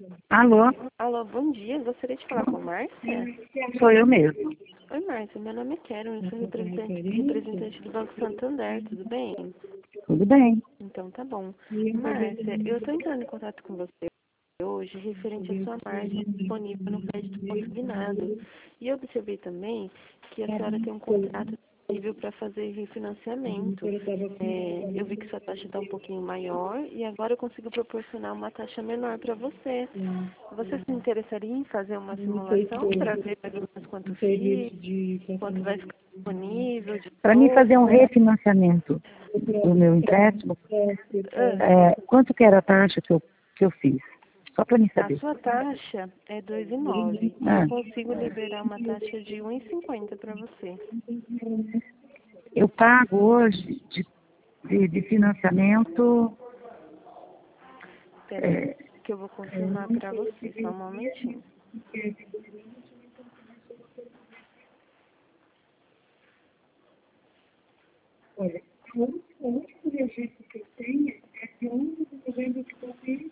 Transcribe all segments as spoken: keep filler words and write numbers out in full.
Alô, Alô, bom dia. Gostaria de falar com a Márcia? sou eu mesmo. Oi, Márcia. Meu nome é Karen. Eu sou representante, representante do Banco Santander. Tudo bem? Tudo bem? Então, tá bom. Márcia, eu estou entrando em contato com você hoje referente à sua margem disponível no crédito consignado. E eu observei também que a senhora tem um contrato disponível para fazer refinanciamento. É, eu vi que sua taxa está um pouquinho maior e agora eu consigo proporcionar uma taxa menor para você. Você se interessaria em fazer uma simulação para ver mais ou menos quanto fica, quanto vai ficar disponível? Para mim fazer um refinanciamento do meu empréstimo, Ah, é, quanto que era a taxa que eu, que eu fiz? Só para mim a saber. sua taxa é dois vírgula nove e eu Ah, consigo liberar uma taxa de um vírgula cinquenta para você. eu pago hoje de, de, de financiamento, Espera aí, é, que eu vou confirmar para você, só um momentinho. olha, o único registro que eu tenho é que ontem eu vendo que eu fiz.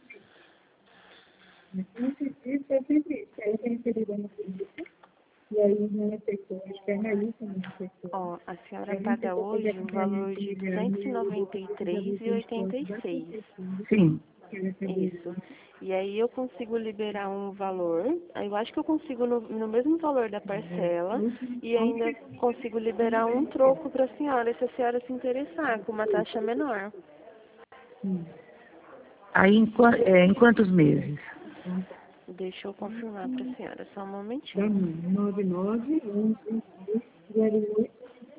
Antes disso, é sempre isso. Aí eu tenho recebido uma polícia, e aí não aceitou. Acho que a Raíssa não aceitou. Ó, a senhora Eu não sei paga se eu fazer hoje o valor acompanhamento de familiar duzentos e meu, noventa e eu já vou três ter reais e os oitenta pontos e da seis. professora. Sim. Quero saber. Isso. E aí eu consigo liberar um valor, eu acho que eu consigo no, no mesmo valor da parcela e ainda consigo liberar um troco para a senhora, se a senhora se interessar, com uma taxa menor. Aí em, qua- é, em quantos meses? Deixa eu confirmar para a senhora, só um Dá momentinho. um nove nove um zero oito.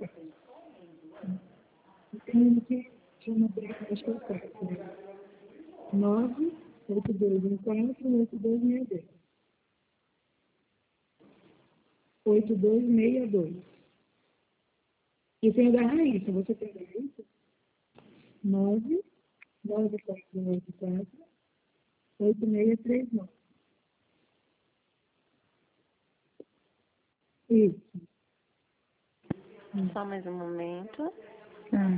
Tem que chama acho que é o quatro, né? nove oito dois um quatro oito dois seis dois. oito dois seis dois. E tem o da Raíssa, você tem a da Raíssa? nove nove quatro oito quatro oito seis três nove. Isso. Só mais um momento. Ah,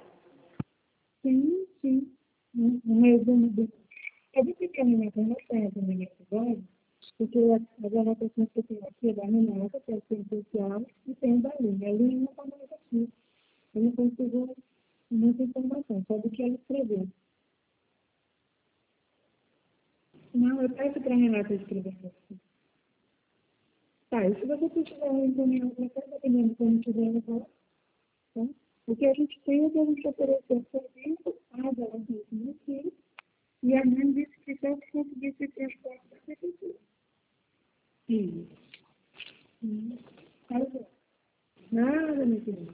sim, sim. Um um mês do mundo. Eu vou ficar na minha promoção também agora, porque as anotações que eu tenho aqui é da Renata, que é o social, e tem o da Aline. A Aline não está mais aqui. Eu não consigo muita informação, só do que ela escreveu. Não, eu peço para a Renata escrever para você. Tá, e se você precisar encaminhar outra coisa, dependendo de como tiver, eu vou, tá? O que a gente tem é que a gente ofereceu serviço, a ela disse aqui, e a mãe disse que só se conseguisse ter as portas da prefeitura. Isso. Hum. Tá bom. Nada, meu querido.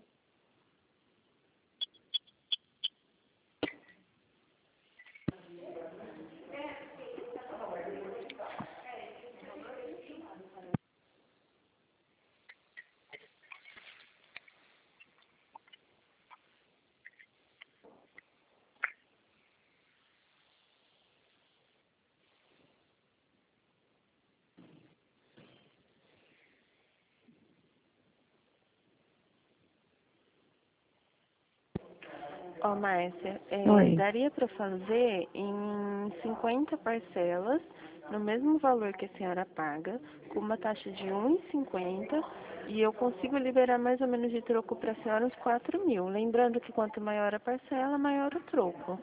Ó, Márcia, é, Oi. daria para fazer em cinquenta parcelas, no mesmo valor que a senhora paga, com uma taxa de um vírgula cinquenta, e eu consigo liberar mais ou menos de troco para a senhora uns quatro mil. Lembrando que quanto maior a parcela, maior o troco.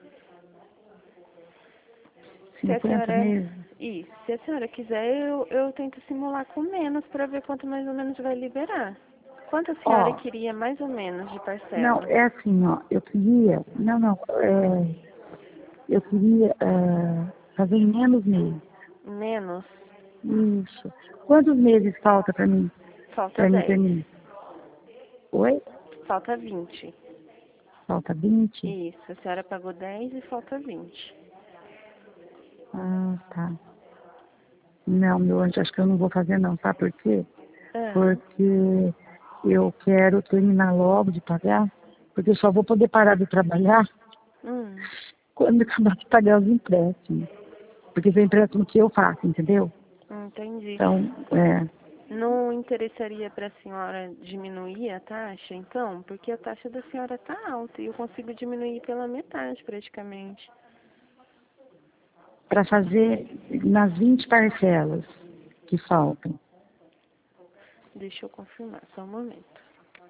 Se a cinquenta senhora... meses? Isso, se a senhora quiser, eu, eu tento simular com menos para ver quanto mais ou menos vai liberar. Quanto a senhora Ó, queria mais ou menos de não, parcela? é assim, ó, eu queria, não, não, é, eu queria é, fazer em menos meses. Menos? Isso. Quantos meses falta para mim, Falta para mim dez. terminar? Oi? Falta vinte. Falta vinte. Isso, a senhora pagou dez e falta vinte. Ah, tá. Não, meu anjo, acho que eu não vou fazer não, sabe por quê? Ah, Porque eu quero terminar logo de pagar, porque eu só vou poder parar de trabalhar hum, quando acabar de pagar os empréstimos. Porque são empréstimos que eu faço, entendeu? entendi. Então, é, Não interessaria para a senhora diminuir a taxa, então? Porque a taxa da senhora está alta e eu consigo diminuir pela metade, praticamente. para fazer nas vinte parcelas que faltam. Deixa eu confirmar, só um momento.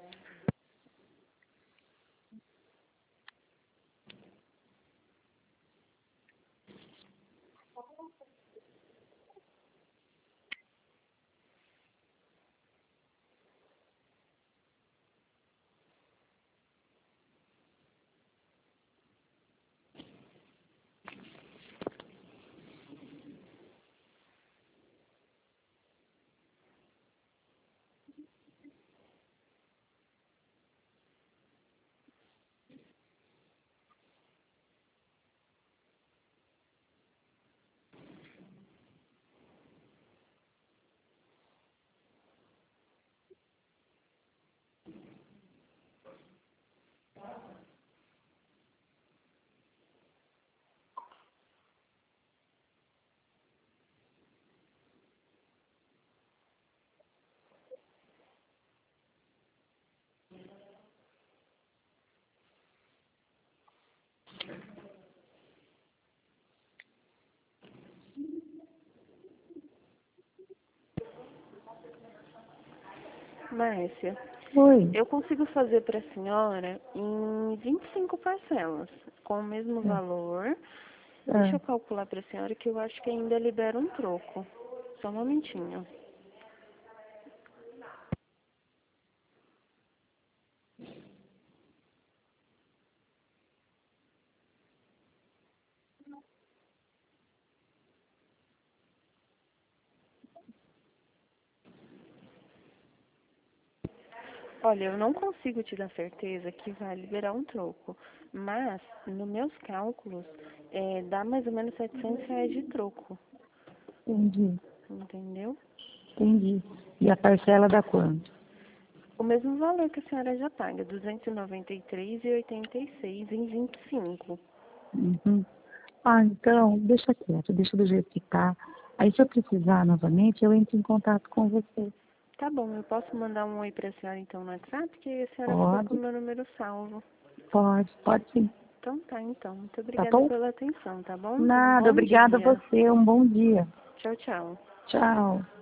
Márcia, Oi. eu consigo fazer para a senhora em vinte e cinco parcelas, com o mesmo valor. Deixa eu Ah, calcular para a senhora que eu acho que ainda libera um troco. Só um momentinho. Olha, eu não consigo te dar certeza que vai liberar um troco, mas nos meus cálculos é, dá mais ou menos setecentos reais de troco, entendi, entendeu? entendi. E a parcela dá quanto? O mesmo valor que a senhora já paga, duzentos e noventa e três reais e oitenta e seis em vinte e cinco. Uhum. Ah, então, deixa quieto, deixa do jeito que tá. Aí, se eu precisar novamente, eu entro em contato com você. Tá bom, eu posso mandar um oi para a senhora então no WhatsApp, que a senhora ficou com o Pode, meu número salvo. pode, pode sim. Então tá, então. Muito Tá obrigada bom? pela atenção, tá bom? Um Nada, bom obrigada a dia. você. Um bom dia. Tchau, tchau. Tchau.